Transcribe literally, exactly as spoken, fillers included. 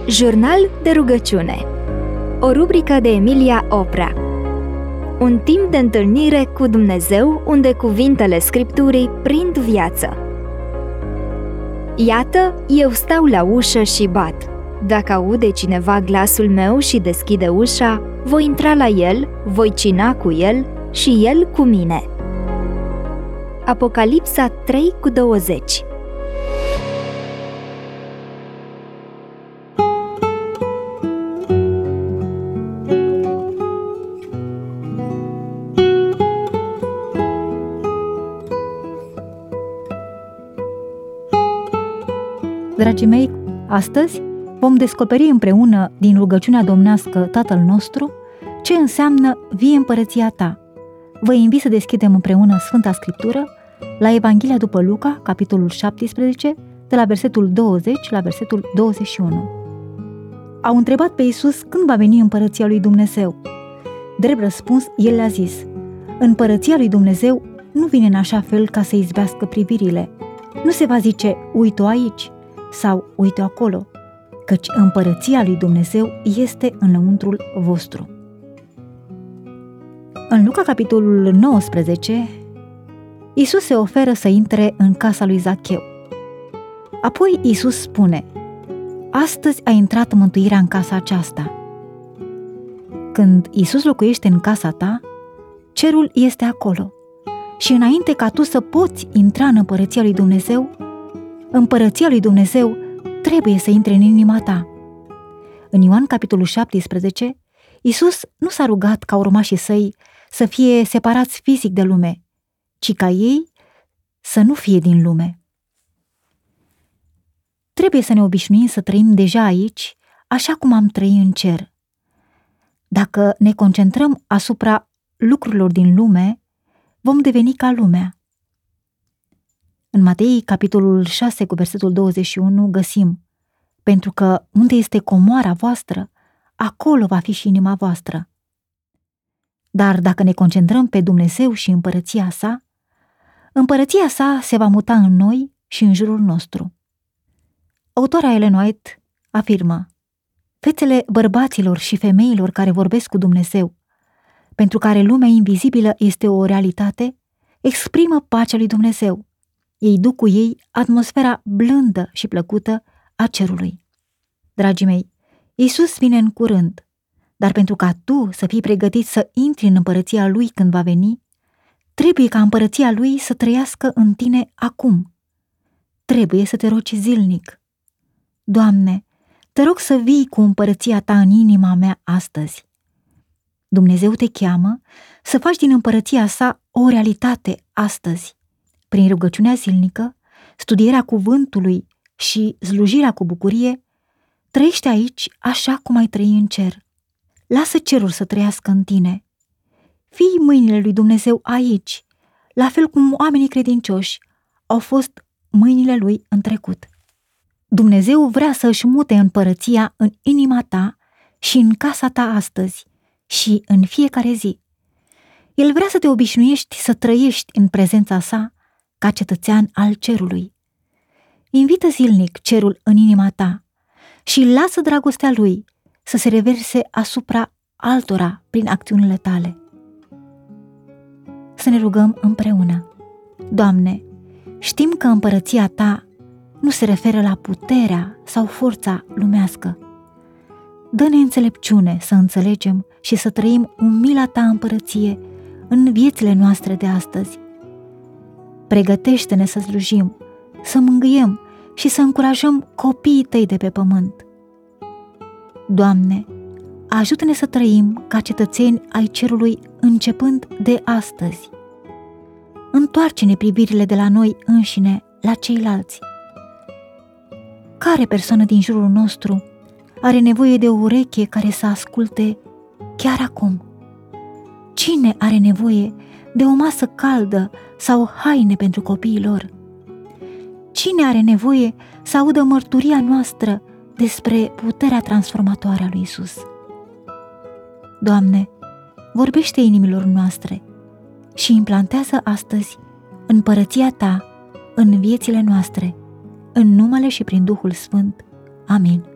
Jurnal de rugăciune. O rubrică de Emilia Oprea. Un timp de întâlnire cu Dumnezeu unde cuvintele Scripturii prind viață. Iată, eu stau la ușă și bat. Dacă aude cineva glasul meu și deschide ușa, voi intra la el, voi cina cu el și el cu mine. Apocalipsa trei cu douăzeci. Dragii mei, astăzi vom descoperi împreună din rugăciunea domnească Tatăl nostru ce înseamnă vie împărăția ta. Vă invit să deschidem împreună Sfânta Scriptură la Evanghelia după Luca, capitolul șaptesprezece, de la versetul douăzeci la versetul douăzeci și unu. Au întrebat pe Iisus când va veni împărăția lui Dumnezeu. Drept răspuns, el le-a zis: Împărăția lui Dumnezeu nu vine în așa fel ca să izbească privirile. Nu se va zice, uite-o aici sau uite-o acolo, căci împărăția lui Dumnezeu este înăuntrul vostru. În Luca, capitolul nouăsprezece, Iisus se oferă să intre în casa lui Zacheu. Apoi Iisus spune: astăzi a intrat mântuirea în casa aceasta. Când Iisus locuiește în casa ta, cerul este acolo. Și înainte ca tu să poți intra în împărăția lui Dumnezeu, împărăția lui Dumnezeu trebuie să intre în inima ta. În Ioan, capitolul șaptesprezece, Iisus nu s-a rugat ca urmașii săi să fie separați fizic de lume, ci ca ei să nu fie din lume. Trebuie să ne obișnuim să trăim deja aici, așa cum am trăit în cer. Dacă ne concentrăm asupra lucrurilor din lume, vom deveni ca lumea. În Matei, capitolul șase, cu versetul douăzeci și unu, găsim: pentru că unde este comoara voastră, acolo va fi și inima voastră. Dar dacă ne concentrăm pe Dumnezeu și împărăția sa, împărăția sa se va muta în noi și în jurul nostru. Autora Ellen White afirmă: fețele bărbaților și femeilor care vorbesc cu Dumnezeu, pentru care lumea invizibilă este o realitate, exprimă pacea lui Dumnezeu. Ei duc cu ei atmosfera blândă și plăcută a cerului. Dragii mei, Iisus vine în curând, dar pentru ca tu să fii pregătit să intri în împărăția Lui când va veni, trebuie ca împărăția Lui să trăiască în tine acum. Trebuie să te rogi zilnic: Doamne, te rog să vii cu împărăția ta în inima mea astăzi. Dumnezeu te cheamă să faci din împărăția sa o realitate astăzi. Prin rugăciunea zilnică, studierea cuvântului și slujirea cu bucurie, trăiește aici așa cum ai trăi în cer. Lasă cerul să trăiască în tine. Fii mâinile lui Dumnezeu aici, la fel cum oamenii credincioși au fost mâinile lui în trecut. Dumnezeu vrea să își mute împărăția în inima ta și în casa ta astăzi și în fiecare zi. El vrea să te obișnuiești să trăiești în prezența sa ca cetățean al cerului. Invită zilnic cerul în inima ta și lasă dragostea lui să se reverse asupra altora prin acțiunile tale. Să ne rugăm împreună. Doamne, știm că împărăția ta nu se referă la puterea sau forța lumească. Dă-ne înțelepciune să înțelegem și să trăim umila ta împărăție în viețile noastre de astăzi. Pregătește-ne să slujim, să mângâiem și să încurajăm copiii tăi de pe pământ. Doamne, ajută-ne să trăim ca cetățeni ai cerului începând de astăzi. Întoarce-ne privirile de la noi înșine la ceilalți. Care persoană din jurul nostru are nevoie de o ureche care să asculte chiar acum? Cine are nevoie de o masă caldă sau haine pentru copiii lor? Cine are nevoie să audă mărturia noastră despre puterea transformatoare a lui Iisus? Doamne, vorbește inimilor noastre și implantează astăzi împărăția ta în viețile noastre, în numele și prin Duhul Sfânt. Amin.